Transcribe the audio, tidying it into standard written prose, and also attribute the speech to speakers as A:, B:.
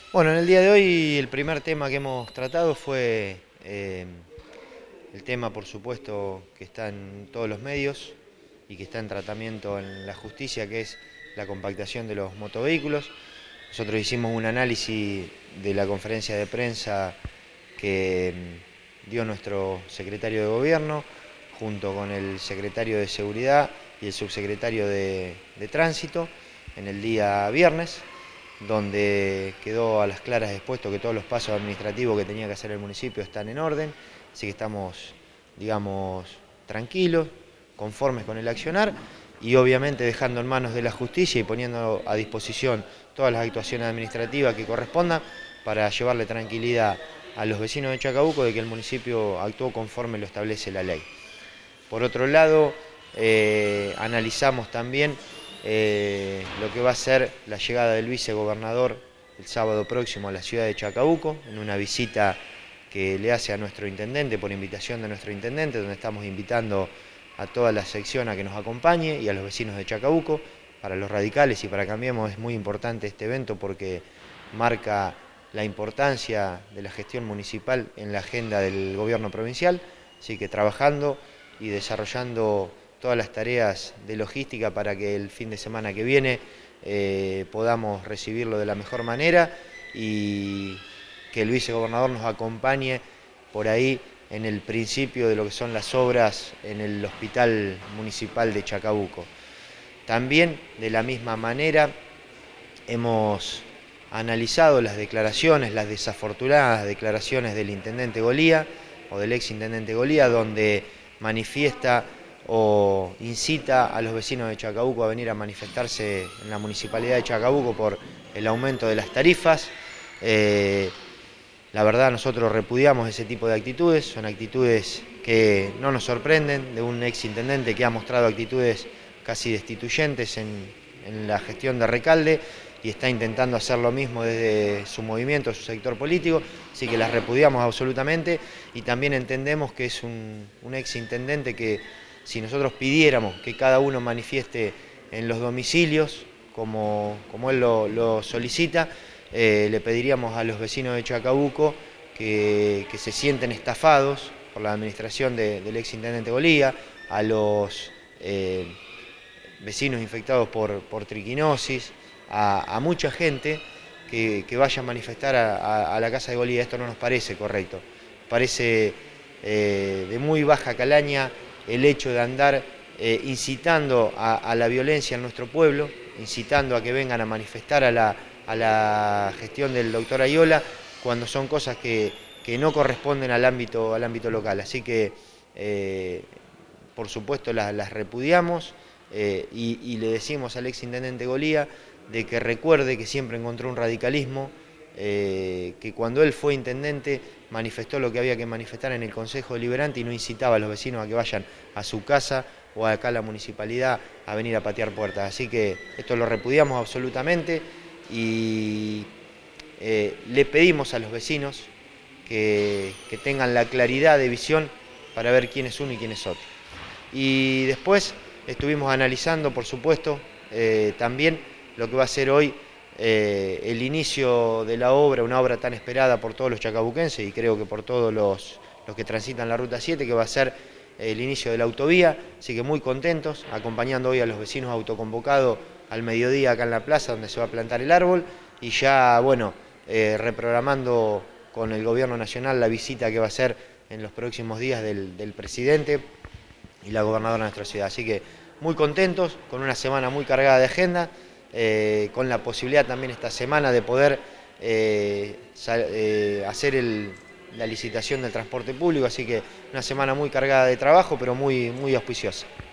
A: Bueno, en el día de hoy el primer tema que hemos tratado fue el tema, por supuesto, que está en todos los medios y que está en tratamiento en la justicia, que es la compactación de los motovehículos. Nosotros hicimos un análisis de la conferencia de prensa que dio nuestro secretario de Gobierno, junto con el secretario de Seguridad y el subsecretario de Tránsito, en el día viernes, donde quedó a las claras expuesto que todos los pasos administrativos que tenía que hacer el municipio están en orden, así que estamos, digamos, tranquilos, conformes con el accionar y obviamente dejando en manos de la justicia y poniendo a disposición todas las actuaciones administrativas que correspondan para llevarle tranquilidad a los vecinos de Chacabuco de que el municipio actuó conforme lo establece la ley. Por otro lado, analizamos también lo que va a ser la llegada del vicegobernador el sábado próximo a la ciudad de Chacabuco, en una visita que le hace a nuestro intendente, por invitación de nuestro intendente, donde estamos invitando a toda la sección a que nos acompañe y a los vecinos de Chacabuco. Para los radicales y para Cambiemos es muy importante este evento porque marca la importancia de la gestión municipal en la agenda del gobierno provincial, así que trabajando y desarrollando todas las tareas de logística para que el fin de semana que viene podamos recibirlo de la mejor manera y que el vicegobernador nos acompañe por ahí en el principio de lo que son las obras en el hospital municipal de Chacabuco. También, de la misma manera, hemos analizado las declaraciones, las desafortunadas declaraciones del intendente Golía o del ex intendente Golía, donde manifiesta o incita a los vecinos de Chacabuco a venir a manifestarse en la municipalidad de Chacabuco por el aumento de las tarifas. La verdad, nosotros repudiamos ese tipo de actitudes, son actitudes que no nos sorprenden de un ex intendente que ha mostrado actitudes casi destituyentes en la gestión de Recalde y está intentando hacer lo mismo desde su movimiento, su sector político, así que las repudiamos absolutamente y también entendemos que es un ex intendente que si nosotros pidiéramos que cada uno manifieste en los domicilios, como él lo solicita, le pediríamos a los vecinos de Chacabuco que se sienten estafados por la administración del ex intendente Golía, a los vecinos infectados por triquinosis, a mucha gente que vaya a manifestar a la casa de Golía. Esto no nos parece correcto, parece de muy baja calaña el hecho de andar incitando a la violencia en nuestro pueblo, incitando a que vengan a manifestar a la gestión del doctor Ayola, cuando son cosas que no corresponden al ámbito local. Así que, por supuesto, las repudiamos y le decimos al ex intendente Golía de que recuerde que siempre encontró un radicalismo, que cuando él fue intendente manifestó lo que había que manifestar en el Consejo Deliberante y no incitaba a los vecinos a que vayan a su casa o acá a la municipalidad a venir a patear puertas. Así que esto lo repudiamos absolutamente y le pedimos a los vecinos que tengan la claridad de visión para ver quién es uno y quién es otro. Y después estuvimos analizando, por supuesto, también lo que va a ser hoy el inicio de la obra, una obra tan esperada por todos los chacabuquenses y creo que por todos los que transitan la Ruta 7, que va a ser el inicio de la autovía, así que muy contentos, acompañando hoy a los vecinos autoconvocados al mediodía acá en la plaza donde se va a plantar el árbol y ya, bueno, reprogramando con el gobierno nacional la visita que va a ser en los próximos días del presidente y la gobernadora de nuestra ciudad. Así que muy contentos, con una semana muy cargada de agenda, con la posibilidad también esta semana de poder hacer la licitación del transporte público, así que una semana muy cargada de trabajo, pero muy auspiciosa.